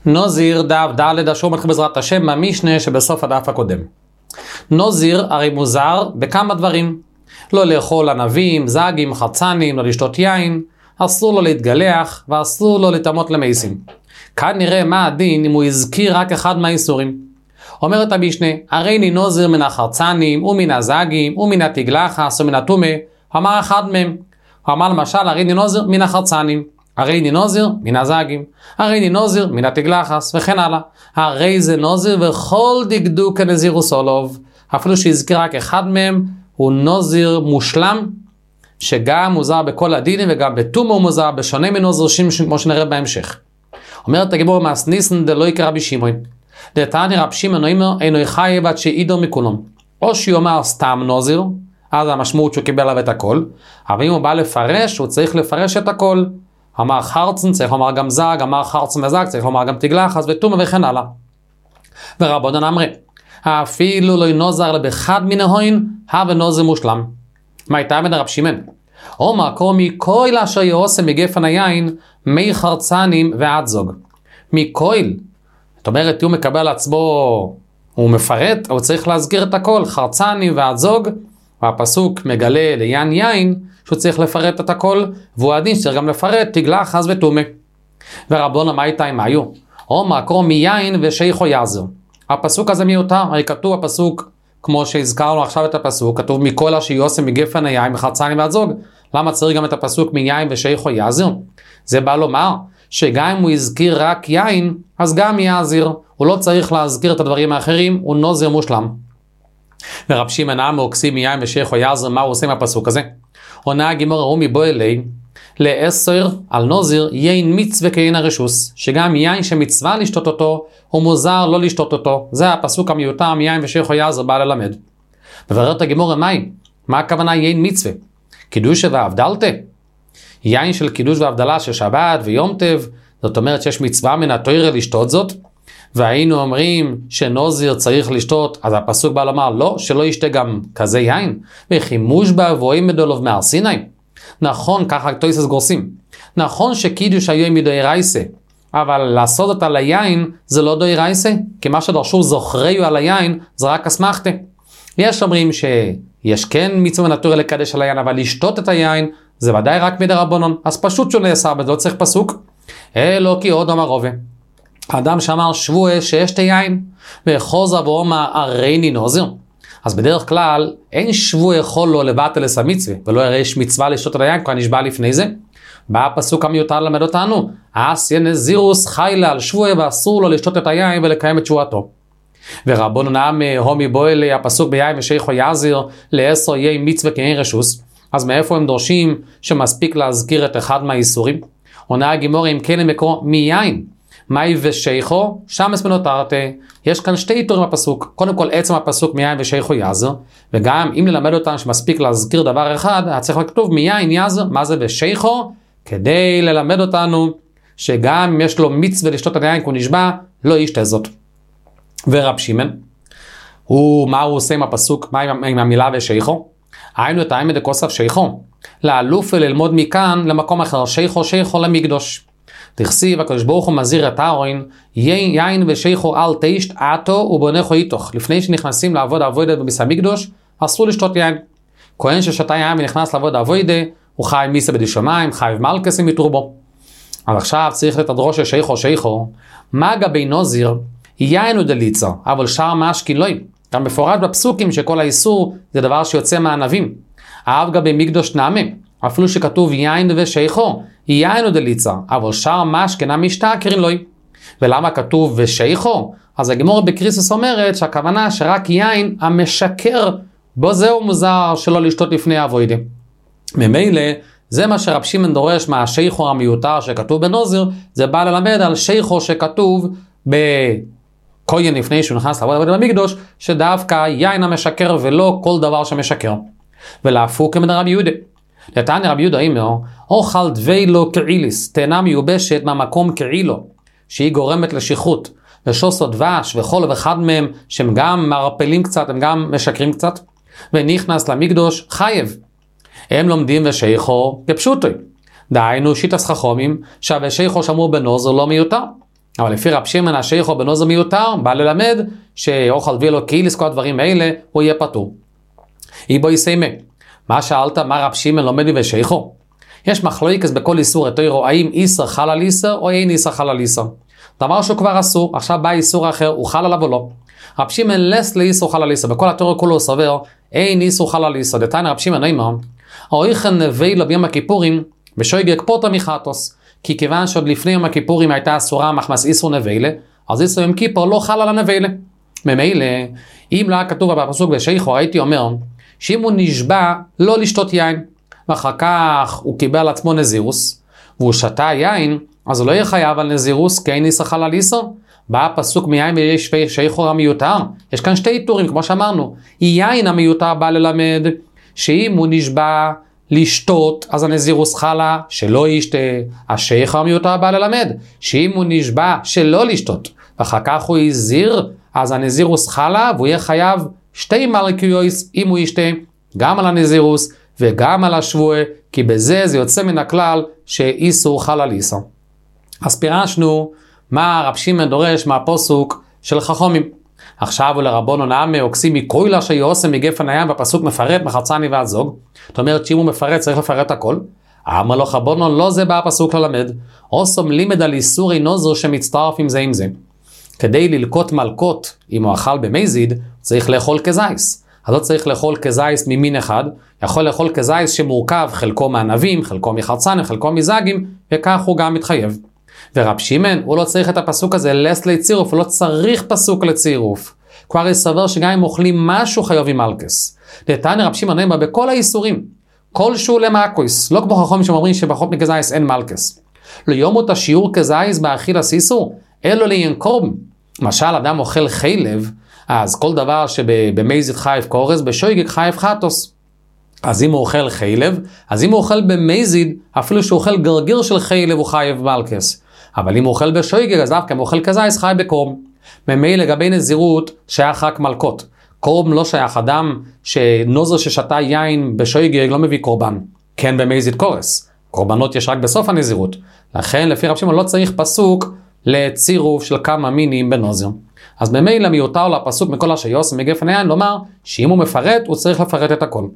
נוזיר דף ד' אשר מתחיל בעזרת השם מהמשנה שבסוף הדף הקודם. נוזיר הרי מוזר בכמה דברים. לא לאכול ענבים, זגים, חרצנים, לא לשתות יין, אסור לו להתגלח ואסור לו לטמות למייסים. כאן נראה מה הדין אם הוא הזכיר רק אחד מהאיסורים. אומרת המשנה, הרי אני נוזיר מן החרצנים ומן הזגים ומן התגלחס ומן הטומא, אמר אחד מהם. הוא אמר למשל, הרי אני נוזיר מן החרצנים, הרי אני נוזיר מן הזגים, הרי אני נוזיר מן התגלחס וכן הלאה. הרי זה נוזיר וכל דקדוק כנזיר וסולוב, אפילו שהזכיר רק אחד מהם, הוא נוזיר מושלם, שגם מוזר בכל הדינים וגם בטומאה הוא מוזר, בשונה מנוזרים כמו שנראה בהמשך. אומרת הגמרא מסניסן דלא יקרא רבי שמעון. דתני רבי שמעון אינו חייב עד שידעו מכולם. או שיאמר סתם נוזיר, אז המשמעות שהוא קיבל עליו את הכל, אבל אם הוא בא לפרש, הוא צריך לפרש את הכל. אמר חרצן, צריך לומר גם זג, אמר חרצן וזג, צריך לומר גם תגלחס וטומאה וכן הלאה. ורבנן אמרי, אפילו לא נוזר לבחד מן ההוין, הווה נוזר מושלם. מה הייתה מן רבי שמעון? או מקור מכל אשר יעשה מגפן היין, מי חרצנים ועד זוג. מכל, זאת אומרת, הוא מקבל עצמו, הוא מפרט, הוא צריך להזכיר את הכל, חרצנים ועד זוג, והפסוק מגלה ליין יין, שהוא צריך לפרט את הכל, והוא עדין שצריך גם לפרט תגלחס וטומאה. ורבנן מה הייתה עם היו? או מקור מיין ושייכו יעזר. הפסוק הזה מיותר, הרי כתוב הפסוק, כמו שהזכרנו עכשיו את הפסוק, כתוב מכל אשר יעשה מגפן היין מחרצנים ועד זוג. למה צריך גם את הפסוק מיין ושייכו יעזר? זה בא לומר שגם אם הוא הזכיר רק יין, אז גם יעזר. הוא לא צריך להזכיר את הדברים האחרים, הוא נוזר מושלם. ורבי שמעון אמר עוקסים מיין ושייכו יעזר, מה הוא עושה עם הפסוק הזה? עונה הגמרא רומי בוא אלי, לאסר על נוזיר יין מצווה כעין הרשוס, שגם יין שמצווה לשתות אותו, הוא מוזר לא לשתות אותו. זה הפסוק המיותר מיין ושייכו יעזר בא ללמד. מבררת הגמרא מה הכוונה יין מצווה? קידוש והבדלתה? יין של קידוש והבדלה של שבת ויום טב, זאת אומרת שיש מצווה מן התורה לשתות זאת, והיינו אומרים שנוזיר צריך לשתות, אז הפסוק בא לומר לא, שלא ישתה גם כזה יין, וחימוש באבואים מדולוב מהר סיני. נכון, ככה תויסס גורסים. נכון שקידוש היום מדאורייסה, אבל לעשות אותה ליין זה לא דאורייסה, כי מה שדרשו זוכריו על היין זה רק אסמכתה. יש אומרים שיש כן מצווה נטורי לקדש על היין, אבל לשתות את היין זה ודאי רק מדרבנן, אז פשוט שהוא נאסר, לא צריך פסוק. אלו כי עוד אמר רובה. האדם שאמר שבועה שישתה יין, וחוזר ואומר הרי אני נוזיר. אז בדרך כלל אין שבוע יכול לו לבטל את המצווה, ולא הרי יש מצווה לשתות את היין, כבר נשבע לפני זה. בא הפסוק המיותר למד אותנו, אסיה נזירוס חיילה על שבוע ואסור לו לשתות את היין ולקיים את שבועתו. ורבנן אמר הומי בוא אלי, הפסוק ביין ושייכו יעזר לאסר יהיה מצווה כעין רשוס. אז מאיפה הם דורשים שמספיק להזכיר את אחד מהאיסורים? עונה הגמרא אם כן למקור מיין. מאי ושייכו, שם הסמנותרתה. יש כאן שתי עיטורים בפסוק. קודם כל עצם הפסוק מיין ושייכו יעזר, וגם אם ללמד אותנו שמספיק להזכיר דבר אחד, צריך לכתוב מיין יעזר, מה זה ושייכו? כדי ללמד אותנו שגם אם יש לו מצווה לשתות את היין כי הוא נשבע, לא ישתה זאת. ורבי שמעון, מה הוא עושה עם הפסוק, מה עם המילה ושייכו? היינו את האמת דקוסף שייכו. לאלוף וללמוד מכאן למקום אחר, שייכו למקדוש. תכסיב הקדוש ברוך הוא מזהיר את אהרון, יין ושייכו אל תשת עתו ובונכו איתוך. לפני שנכנסים לעבוד עבודה בבית המקדש, אסור לשתות יין. כהן ששתה יין ונכנס לעבוד עבודה, הוא חייב מיסה בדשמיים, חייב מלכס עם יתרובו. אז עכשיו צריך לתדרוש שייכו. מה גבי נוזיר? יין הוא דליצה, אבל שער משכין לא. גם מפורט בפסוקים שכל האיסור זה דבר שיוצא מהענבים. אף גבי מקדוש נעמה, אפילו שכתוב יין ושייכו, יין הוא דליצה, אבל שער משכין המשתה קרין לא. ולמה כתוב ושייכו? אז הגמרא בקריסוס אומרת שהכוונה שרק יין המשקר, בו זהו מוזר שלא לשתות לפני עבודה. ממילא, זה מה שרבי שמעון דורש מהשייכו המיותר שכתוב בנוזיר, זה בא ללמד על שייכו שכתוב בכהן לפני שהוא נכנס לעבוד במקדש, שדווקא יין המשקר ולא כל דבר שמשקר. ולהפוך כמד רבי יהודה. לתעני רבי יהודה אומר, אוכל דווי לו קעיליס, תאנה מיובשת מהמקום קעילו, שהיא גורמת לשכרות, ושוסו דבש וכל אחד מהם, שהם גם מרפלים קצת, הם גם משקרים קצת, ונכנס למקדש חייב. הם לומדים ושייכו כפשוטו. דהיינו שיטס חכמים, שהושייכו שמור בנוזר לא מיותר. אבל לפי רב שמעון השייכו בנוזר מיותר, בא ללמד שאוכל ולו קהילס, כל הדברים האלה, הוא יהיה פטור. איבו יסיימה. מה שאלת, מה רב שמעון לומד ושייכו? יש מחלוקת בכל איסור התורה, האם איסר חל על איסר או אין איסר חל על איסר. דבר שהוא כבר אסור, עכשיו בא איסור אחר, הוא חל עליו או לא. רב שמעון לס לאיסור חל על איסר, בכל התורה כולו סובר, אין איסור חל על איסר. דתניא רב שמעון נאמר, האויכן נבי לו ביום הכיפורים, בשוגג פוטר מחטוס. כי כיוון שעוד לפני יום הכיפורים הייתה אסורה מחמס איסור נבלה, אז איסור יום כיפור לא חל על הנבלה. ממילא, אם לא היה כתוב בפסוק בשייכו, הייתי אומר, שאם הוא נשבע לא לשתות יין, ואחר כך הוא קיבל על עצמו נזירוס, והוא שתה יין, אז הוא לא יהיה חייב על נזירוס, כי אין איסר חל על איסור. בא הפסוק מיין בשייכו המיותר. יש כאן שתי איתורים, כמו שאמרנו. יין המיותר בא ללמד, שאם הוא נשבע לשתות, אז הנזירוס חלה שלא ישתה. השייכו המיותר בא ללמד, שאם הוא נשבע שלא לשתות, ואחר כך הוא יזיר, אז הנזירוס חלה, והוא יהיה חייב שתי מלכויות אם הוא ישתה, גם על הנזירוס וגם על השבועה, כי בזה זה יוצא מן הכלל שאיסור חל על איסור. אז פירשנו מה רב שמעון דורש מהפסוק של חכמים. עכשיו הוא לרבנו נעמה עוקסים מכוילה שיעשה מגפן הים, והפסוק מפרט מחרצני ועד זוג. זאת אומרת שאם הוא מפרט צריך לפרט הכל. אמר לו רבנו, לא זה בא הפסוק ללמד, עושם לימד על איסורי נוזר שמצטרף עם זה עם זה. כדי ללקוט מלקות, אם הוא אכל במזיד, צריך לאכול כזייס. אז לא צריך לאכול כזייס ממין אחד, יכול לאכול כזייס שמורכב חלקו מענבים, חלקו מחרצנים, חלקו מזגים, וכך הוא גם מתחייב. ורב שמעון, הוא לא צריך את הפסוק הזה לס לצירוף, הוא לא צריך פסוק לצירוף. כבר יסבר שגם אם אוכלים משהו חיוב עם מלכס. דתניא רב שמעון נאמר בכל האיסורים, כל שהוא למאקויס, לא כמו חכמים שאומרים שבחוק מכזייס אין מלכס. לא יומו את השיעור כזייס באכילת איסור, אלו לינקום. למשל, אדם אוכל חילב, אז כל דבר שבמזיד חייב קורס, בשויגג חייב חטוס. אז אם הוא אוכל חילב, אז אם הוא אוכל במזיד, אפילו שהוא אוכל גרגיר של חילב, הוא חייב מלכס. אבל אם הוא אוכל בשויגג, אז דווקא אם הוא אוכל כזייס, חייב בקורם. ממילא לגבי נזירות, שייך רק מלכות. קורם לא שייך, אדם שנוזר ששתה יין בשויגג לא מביא קורבן. כן במזיד קורס. קורבנות יש רק בסוף הנזירות. לכן, לפי רב שמעון לא צריך פסוק לצירוף של כמה מינים בנוזר. אז ממילא מיותר לפסוק מכל השיוס מגפן היין לומר שאם הוא מפרט, הוא צריך לפרט את הכל.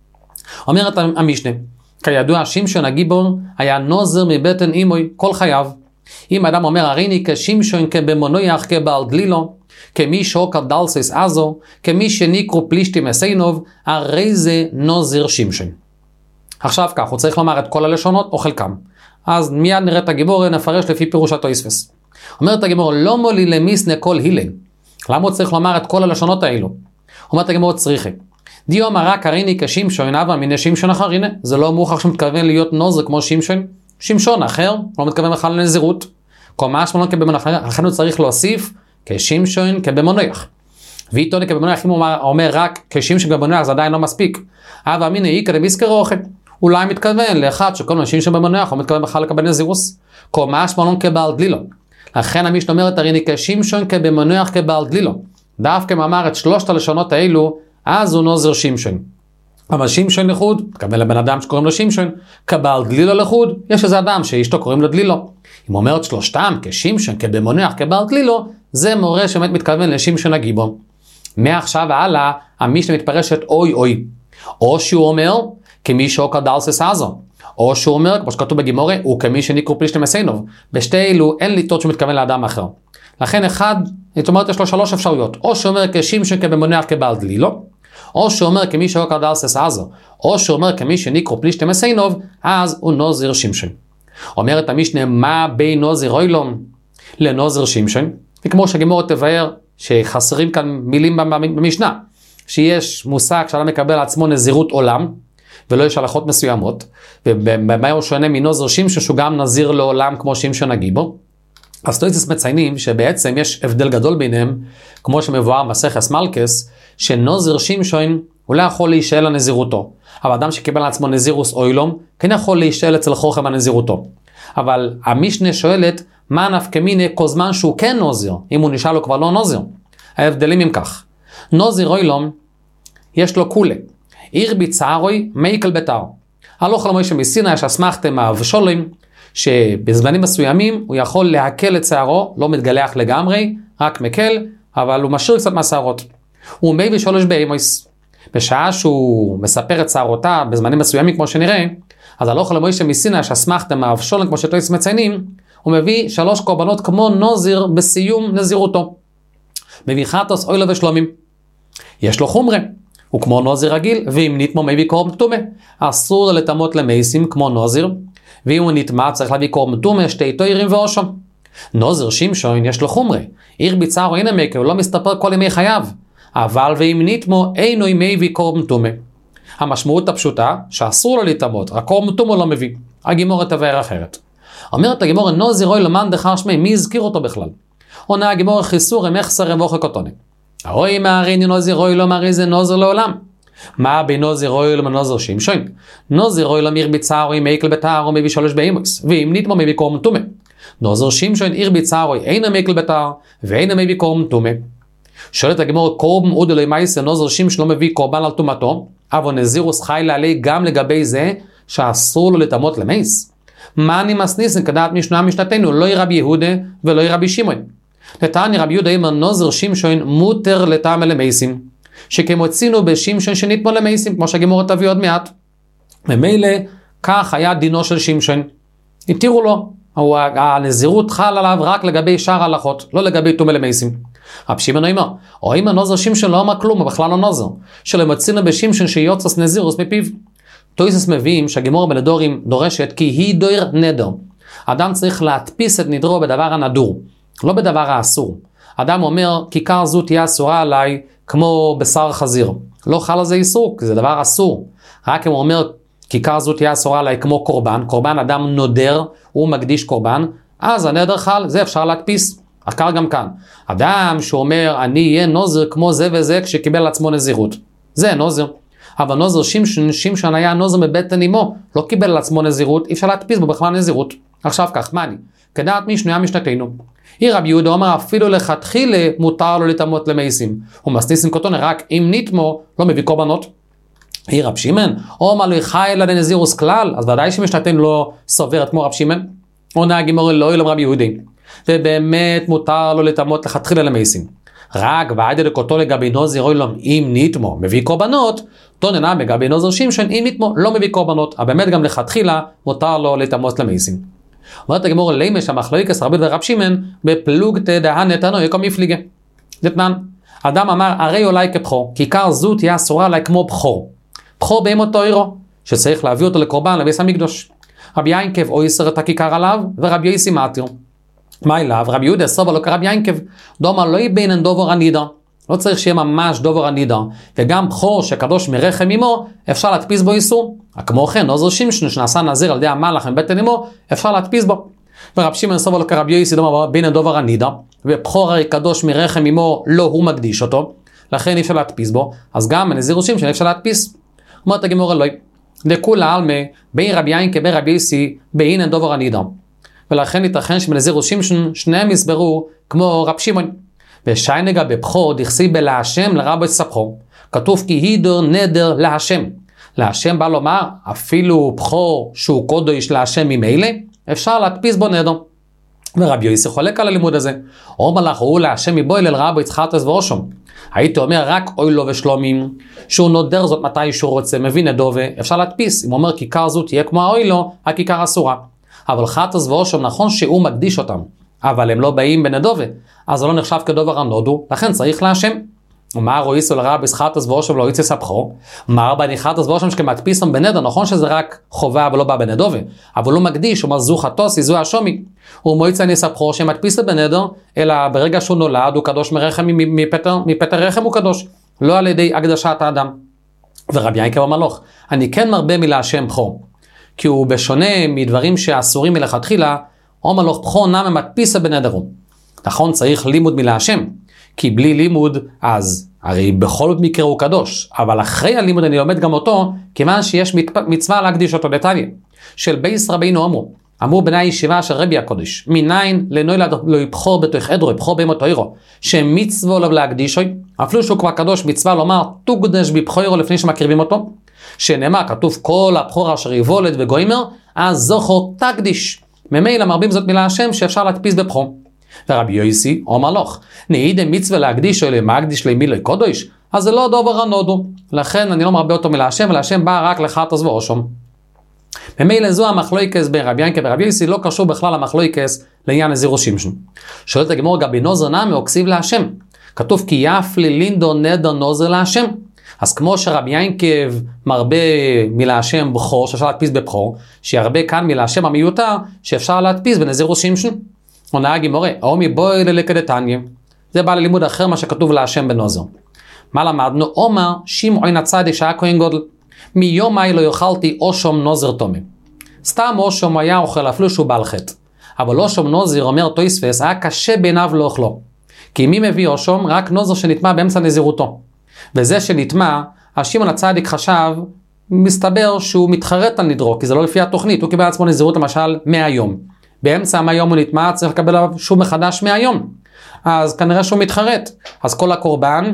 אומרת המשנה, כידוע שמשון הגיבור היה נוזר מבטן אימוי כל חייו. אם אדם אומר הריני כשמשון כבמונויח כבעל גלילו, כמי שוקל דלסס עזו, כמי שניקרו פלישתי מסיינוב, הרי זה נוזר שמשון. עכשיו כך, הוא צריך לומר את כל הלשונות או חלקם. אז מיד נראה את הגיבור, נפרש לפי פירוש התוספות. אומרת הגיבור, לא מולי למיסנה כל הילה. למה הוא צריך לומר את כל הלשונות האלו? אומרת הגיבור, צריכה. דיו אמר רק הריני כשמשון, אבל מיני שמשון אחר, הנה, זה לא מוכח שמתכוון להיות נוזר כמו שמשון. שמשון אחר, לא מתכוון בכלל לנזירות. כל מה שמונות כבמונח, לכן הוא צריך להוסיף כשמשון כבמונח. ואיתו כבמונח, אם הוא אומר רק כשמשון כבמונח, זה עדיין לא מספיק. אבל המיני איקר דביסקר אוכל. אולי מתכוון לאחד שכל אנשים שבמונח, הוא מתכוון בכלל לקבל נזירוס. כל מה שמונות כבעל גלילו. לכן המשנה אומרת, הריני כשמשון כבמונח כבעל גלילו. דווקא אם אמר את שלושת הלשונות האלו, אז הוא נוזר שמשון. אבל שמשון לחוד, מתכוון לבן אדם שקוראים לו שמשון, כבעל גלילו לחוד, יש איזה אדם שאשתו קוראים לו דלילו. אם אומרת שלושתם כשמשון, כבמונח, כבעל גלילו, זה מורה שבאמת מתכוון לשמשון הגיבור. מעכשיו והלאה, המשנה מתפרשת אוי אוי. או שהוא אומר, כמי שוקל דלסס עזו. או שהוא אומר, כמו שכתוב בגימורה, הוא כמי שניקרו פלישתי מסיינוב. בשתי אלו אין ליטות שמתכוון לאדם אחר. לכן אחד, זאת אומרת, יש לו שלוש אפשרויות. או שהוא אומר כשמשון, כבמונח, כבעל גלילו. או שאומר כמי שוקל דלסס עזו, או שאומר כמי שניקרו פלישתי מסיינוב, אז הוא נוזר שמשון. אומרת המשנה, מה בין נוזר אוילום לנוזר שמשון? וכמו שגימור תבהר שחסרים כאן מילים במשנה, שיש מושג שאדם מקבל עצמו נזירות עולם, ולא יש הלכות מסוימות, ובמה הוא שונה מנוזר שמשון שהוא גם נזיר לעולם כמו שמשון הגיבור. אז תוספות מציינים שבעצם יש הבדל גדול ביניהם, כמו שמבואר מסכת מלכס, שנוזר שמשון הוא לא יכול להישאל לנזירותו. אבל אדם שקיבל לעצמו נזירוס אוילום, כן יכול להישאל אצל חוכם הנזירותו. אבל המשנה שואלת, מה נפקא מינה כל זמן שהוא כן נוזר, אם הוא נשאל לו כבר לא נוזר. ההבדלים הם כך. נוזר אוילום, יש לו כולה. עיר ביצערוי מייקל ביתר. הלוך למוישה מסיני, שאסמכתם אבשולים, שבזמנים מסוימים הוא יכול להקל את שערו, לא מתגלח לגמרי, רק מקל, אבל הוא משאיר קצת מהשערות. הוא מביא 3 בהמוס. בשעה שהוא מספר את שערותיו בזמנים מסוימים כמו שנראה, אז הלוך למוישה מסיני שהסמכתם מהאבשולם כמו שטויס מציינים, הוא מביא 3 קורבנות כמו נוזיר בסיום נזירותו. מביא חטוס אוילו ושלומים. יש לו חומרה, הוא כמו נוזיר רגיל, ואם נטמא מביא קורבן טומא. אסור לו לטמאות למייסים כמו נוזיר, ואם הוא נטמא צריך להביא קורבן טומא, 2 תוירים ואושם. נוזיר שמשון יש לו חומרה, עיר ביצר אינה מקר, הוא לא מסתפר כל ימי חייו, אבל ואם נטמא אינו מביא קורבן טומא. המשמעות הפשוטה שאסור לו לטמאות, רק קורבן טומא לא מביא. הגימורה תבהר אחרת. אומרת הגימורה נוזיר אוי למאן דחר שמי, מי הזכיר אותו בכלל? עונה הגימורה חיסור המחסר רבוכי קוטוני. אוי מאריני נוזיר אוי לא מארי זה נוזיר לעולם. מה בין נוזיר אוי לא מנוזיר שמשון? נוזיר אוי לא מרביצה אוי מייקל בתאר או מביא 3 בהמוס, ואם נטמא מביא קורבן טומא. נוזיר שמשון עיר ביצה אוי אינה מייקל בתאר ואינה מביא קורבן טומא. שואלת הגימורה קורבן עוד אלוהי מייסר נוזיר שמשון לא מביא קורבן על טומאתו, אבל נזירוס חי לעלי גם לגבי זה שאסור לו לטמאות למייס. מה אני מסניסן כדעת משנה משנתנו, לא רבי יהודה ולא רבי שמעון. לטעני רבי יהודה אומר נוזר שמשון מותר לטעם למייסים, שכמוצינו בשמשון שנטמא למייסים, כמו שהגימורה תביא עוד מעט. ממילא כך היה דינו של שמשון. התירו לו, הנזירות חל עליו רק לגבי שאר ההלכות, לא לגבי טומא למייסים. רבי שמעון אומר, או אם הנוזר שמשון לא אמר כלום, הוא בכלל לא נוזר, שלמוצינו בשמשון שיוצס נזירוס מפיו. טויסס מביאים שהגימורה בנדורים דורשת כי היא דויר נדר. אדם צריך להדפיס את נדרו בדבר הנדור, לא בדבר האסור. אדם אומר כיכר זו תהיה אסורה עליי כמו בשר חזיר. לא חל על זה איסור, כי זה דבר אסור. רק אם הוא אומר כיכר זו תהיה אסורה עליי כמו קורבן, קורבן אדם נודר, הוא מקדיש קורבן, אז הנדר חל, זה אפשר להדפיס. אחר גם כאן. אדם שאומר אני אהיה נוזר כמו זה וזה כשקיבל עצמו נזירות. זה נוזר. אבל נוזר שמשון היה נוזר מבטן אמו, לא קיבל על עצמו נזירות, אי אפשר להדפיס בו בכלל נזירות. עכשיו כך, מה אני? כדעת משנה משנתנו. היא רבי יהודה אומר אפילו לכתחילה מותר לו לטמאות למייסים. הוא מסניסים קוטון רק אם נטמא לא מביא קורבנות. היא רב שמעון, אומר לו חי אלא לנזירוס כלל, אז ודאי שמשנתנו לא סוברת כמו רב שמעון. עונה הגימורה לא אלא רבי יהודה. ובאמת מותר לו לטמאות לכתחילה למייסים. רק ועד דקותו לגבי נוזיר אוילום אם נטמא מביא קורבנות, תוננה לגבי נוזיר שמשון אם נטמא לא מביא קורבנות, אבל באמת גם לכתחילה מותר לו לטמאות למייסים. אומרת הגמורה לימש המחלוקת רבי ורב שמעון בפלוגתא דהנא תנא יקום מפליגה. דתנן, אדם אמר הרי אולי כבכור, כיכר זו תהיה אסורה עליי כמו בכור. בכור בהמות תוירו, שצריך להביא אותו לקורבן לבית המקדוש. רבי יינקב אויסר את הכיכר עליו ורבי יוסי מתיר. מה אליו? רבי יהודה סובר לו כרבי יינקב, דומר לא יבינן דובר הנידה, לא צריך שיהיה ממש דובר הנידה, וגם בכור שקדוש מרחם אמו, אפשר להדפיס בו איסור. כמו כן, נוזר שמשון שנעשה נזיר על ידי המלאך מבטן אמו, אפשר להדפיס בו. ורבי שמעון סובר לו כרבי יוסי דומר בינן דובר הנידה, ובכור הרי קדוש מרחם אמו, לא הוא מקדיש אותו, לכן אי אפשר להדפיס בו, אז גם נזיר שמשון אפשר להדפיס. אומרת הגמורה לא, לכולה עלמא, בין רבי יינקב ורבי יוסי, בינן דובר הנידה. ולכן ייתכן שבנזיר שמשון שניהם יסברו כמו רב שמעון. ושיינגה בבכור דכסי בלהשם לרבי סבכו. כתוב כי הידר נדר להשם. להשם בא לומר אפילו בכור שהוא קודש להשם ממילא, אפשר להדפיס בו נדר. ורבי יוסי חולק על הלימוד הזה. אומר לך הוא להשם מבויל אל רבי יצחטס ואושום. הייתי אומר רק אוי לו ושלומים, שהוא נודר זאת מתי שהוא רוצה, מבין נדובה, אפשר להדפיס. אם הוא אומר כיכר זאת תהיה כמו האוי לו, הכיכר אסורה. אבל חטס ואושם נכון שהוא מקדיש אותם, אבל הם לא באים בנדובה, אז זה לא נחשב כדובר הנודו, לכן צריך להשם. ומה רואיסו לרביס חטס ואושם לא יצא סבכו, מה רבני חטס ואושם שכמדפיסם בנדר, נכון שזה רק חובה ולא בא בנדובה, אבל הוא מקדיש, הוא אומר זו חטוסי, זו השומי, הוא מועצה נסבכו שמדפיסה בנדר, אלא ברגע שהוא נולד הוא קדוש מרחם, מפטר רחם הוא קדוש, לא על ידי הקדשת האדם. ורבי יינקב המלוך, אני כן מרבה מלהשם בכור, כי הוא בשונה מדברים שאסורים מלכתחילה, אומר לו בכור נמי מדפיסה בנדרו. נכון, צריך לימוד מלהשם, כי בלי לימוד, אז הרי בכל מקרה הוא קדוש, אבל אחרי הלימוד אני לומד גם אותו, כיוון שיש מצווה להקדיש אותו דתניא. של בייס רבינו אמרו בני הישיבה של רבי הקודש, מניין לנוילד לא יבחור בתוך עדרו, יבחור בהמות תוירו, שמצווה עליו להקדישו, אפילו שהוא כבר קדוש מצווה לומר, תוקדש בבחורו לפני שמקריבים אותו, שנאמר, כתוב כל הבחור אשר יבולד וגוימר, אז זוכר תקדיש. ממילא מרבים זאת מילה השם שאפשר להדפיס בבחור. ורבי יוסי אומר לך, נעידה מצווה להקדיש או למקדיש למילוי קודש, אז זה לא דובר הנודו. לכן אני לא מרבה אותו מילה השם, אלא השם בא רק לחטוס ואושום. ממילא זו המחלוקס בין רבי ינקה ורבי יוסי, לא קשור בכלל המחלוקס לעניין נזירוס שמשון. שואלת הגמרא, גבי נוזר נמי או כסיב להשם. כתוב כי יפלי לינדו נדר נוזר להשם. אז כמו שרבי ינקב מרבה מילה השם בכור, שאפשר להדפיס בבכור, שירבה כאן מילה השם המיותר, שאפשר להדפיס בנזירוס שמשון. עונה הגמרא, אומי בואי ללקדתניה. זה בא ללימוד אחר מה שכתוב להשם בנוזר. מה למדנו? אומר שמעון הצדיק שהיה כהן גודל. מיומי לא יאכלתי אושום נוזר תומי. סתם אושום היה אוכל אפילו שהוא בעל חטא. אבל אושום נוזר, אומר תוספות, היה קשה בעיניו לא אוכלו. כי מי מביא אושום? רק נוזר שנטמע באמצע נזירותו. וזה שנטמע, שמעון הצדיק חשב, מסתבר שהוא מתחרט על נדרו, כי זה לא לפי התוכנית, הוא קיבל עצמו נזירות למשל 100 יום. באמצע 100 יום הוא נטמע, צריך לקבל עליו שוב מחדש 100 יום. אז כנראה שהוא מתחרט. אז כל הקורבן,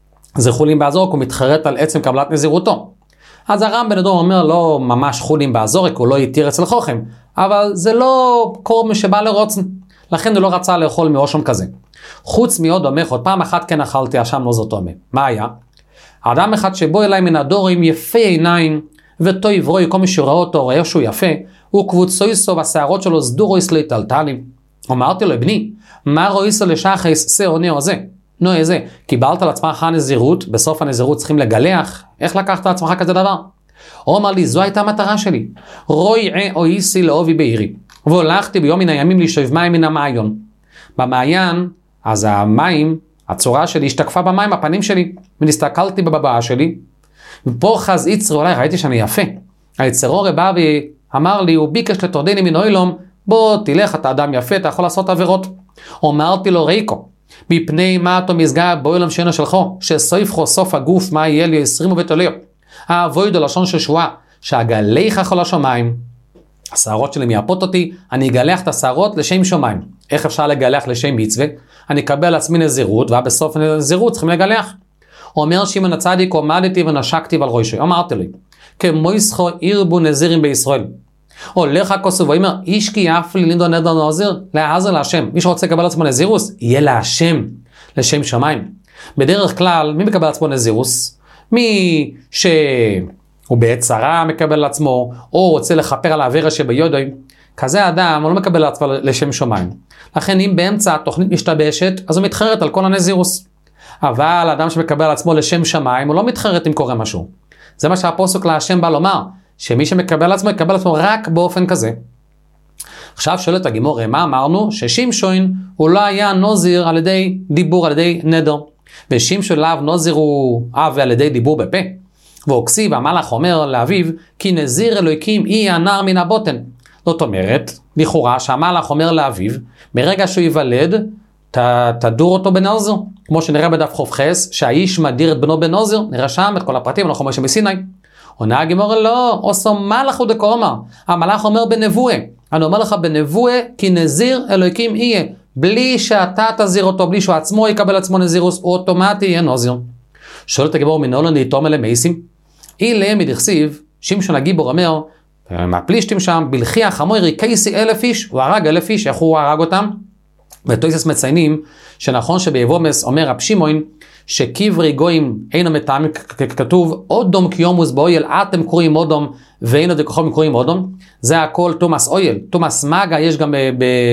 זה חולים בעזורק, הוא מתחרט על עצם קבלת נזירותו. אז הר"ם בן אדום אומר לא ממש חולים בעזורק, הוא לא יתיר אצל חוכם, אבל זה לא קורבן שבא לרוצן, לכן הוא לא רצה לאכול מאושום כזה. חוץ מעוד אומר, עוד פעם אחת כן אכלתי השם נוזר תומי. מה היה? האדם אחד שבו אליי מן הדורים יפה עיניים, וטוב רואי, כל מי שראה אותו רואה שהוא יפה, הוא קבוצויסו והשערות שלו סדורויס ליטלטלים. אמרתי לו, בני, מה רואיסו לשחס זה או נאו זה? נו איזה, קיבלת על עצמך נזירות, בסוף הנזירות צריכים לגלח, איך לקחת על עצמך כזה דבר? הוא אמר לי, זו הייתה המטרה שלי. רואי אויסי לאובי בעירי, והולכתי ביום מן הימים לשאוב מים מן המעיון. במעיין, אז המים, הצורה שלי השתקפה במים, הפנים שלי, ונסתכלתי בבבאה שלי, ופה חז יצרו, אולי ראיתי שאני יפה. היצרו רבה ואמר לי, הוא ביקש לתורדני מן אוילום, בוא תלך, אתה אדם יפה, אתה יכול לעשות עבירות. אמרתי לו, ריקו, מפני מה אתה מסגע באוילום שינו שלך, שסויפכו סוף הגוף, מה יהיה לי 20 ובתולeo. האבוידו לשון של שבועה, שאגליך כל השמיים. השערות שלי מייפות אותי, אני אגלח את השערות לשם שמיים. איך אפשר לגלח לשם מצווה? אני אקבל עצמי נזירות, ובסוף נזירות צריכים לגלח. אומר שמעון הצדיק, עמדתי ונשקתי על ראשי. אמרתי לי, כמו ישחו ירבו נזירים בישראל. הולך הכוסף ואומר, איש כי יפלי לינדו נדר נוזר, לעזר להשם. מי שרוצה לקבל עצמו נזירוס, יהיה להשם, לשם שמיים. בדרך כלל, מי מקבל עצמו נזירוס? מי שהוא בעת צרה מקבל עצמו, או רוצה לכפר על העבירה שביודוי, כזה אדם הוא לא מקבל עצמו לשם שמיים. לכן אם באמצע התוכנית משתבשת, אז הוא מתחרט על כל הנזירוס. אבל האדם שמקבל עצמו לשם שמיים, הוא לא מתחרט אם קורה משהו. זה מה שהפוסק להשם בא לומר, שמי שמקבל עצמו, יקבל עצמו רק באופן כזה. עכשיו שואלת הגמרא, מה אמרנו? ששמשון הוא לא היה נוזיר על ידי דיבור, על ידי נדר. ושמשון לאו נוזיר הוא אב על ידי דיבור בפה. ואוקסיב המלאך אומר לאביו, כי נזיר אלוהיקים אי הנער מן הבוטן. זאת אומרת, לכאורה שהמלאך אומר לאביו, ברגע שהוא ייוולד, תדור אותו בנוזר. כמו שנראה בדף חופכס, שהאיש מדיר את בנו בנוזר, נראה שם את כל הפרטים, אנחנו אומרים שבסיני. עונה הגמרא לא, עושו מלאך הוא דקאמר. המלאך אומר בנבואה. אני אומר לך בנבואה, כי נזיר אלוהיקים יהיה. בלי שאתה תזיר אותו, בלי שהוא עצמו יקבל עצמו נזירוס, הוא אוטומטי יהיה נוזר. שואלת הגמרא מנולן ליתום אלה מייסים. אילה מדכסיב, שמשון הגיבור אומר, מהפלישתים שם, בלחי החמורי קייסי 1,000 איש, הוא הרג 1,000 איש, איך הוא הרג אותם? ותויסס מציינים שנכון שביבומס אומר רב שמעון שקברי גויים אינו מטעם, כתוב אודום קיומוס באויל, אתם קוראים אודום ואינו דכוחום קוראים אודום, זה הכל תומאס אויל, תומאס מגה יש גם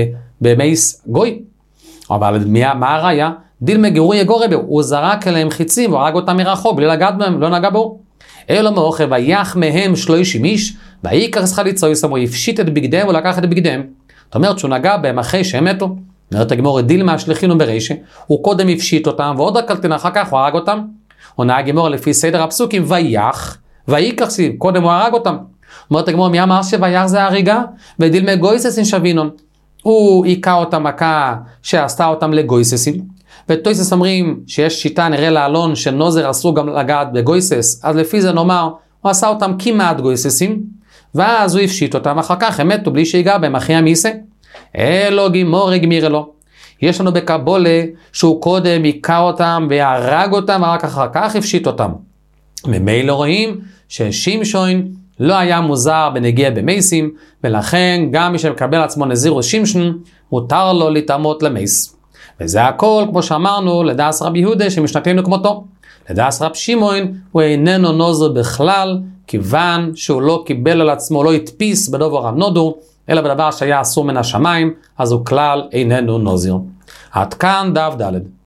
במייס גוי. אבל מה הראיה? דיל מגירורי יגורי בו, הוא זרק אליהם חיצים והרג אותם מרחוק בלי לגעת בהם, לא נגע בו. אלו מאוכל ויח מהם 30 איש ויקח חליצו יסמו, יפשיט את בגדיהם ולקח את בגדיהם. זאת אומרת שהוא נגע בהם אחרי שהם מתו. אומרת הגמרא דיל מהשליחינו ברישה, הוא קודם הפשיט אותם ועוד הקלטין אחר כך הוא הרג אותם. עונה הגמרא לפי סדר הפסוקים ויח ויקח סיב, קודם הוא הרג אותם. אומרת הגמרא מי אמר שויח זה הריגה? ודיל מגויססין שבינון, הוא עיקה אותם מכה שעשתה אותם לגויססין. ותויסס אומרים שיש שיטה נראה לעלון שנוזר אסור גם לגעת בגויסס, אז לפי זה נאמר הוא עשה אותם כמעט גויססים ואז הוא הפשיט אותם, אחר כך הם מתו בלי שיגע בהם אחי המיסה. אלו גימורי גמיר אלו. יש לנו בקבולה שהוא קודם עיקה אותם והרג אותם ורק אחר כך הפשיט אותם. ממילא רואים ששמשון לא היה מוזר בנגיע במייסים, ולכן גם מי שמקבל עצמו נזירוס שמשון, מותר לו להתאמות למייס. וזה הכל, כמו שאמרנו, לדעס רבי יהודה שמשנתנו כמותו. לדעס רב שמעון הוא איננו נוזר בכלל, כיוון שהוא לא קיבל על עצמו, לא הדפיס בדבר רב נודו, אלא בדבר שהיה אסור מן השמיים, אז הוא כלל איננו נוזר. עד כאן דף ד'.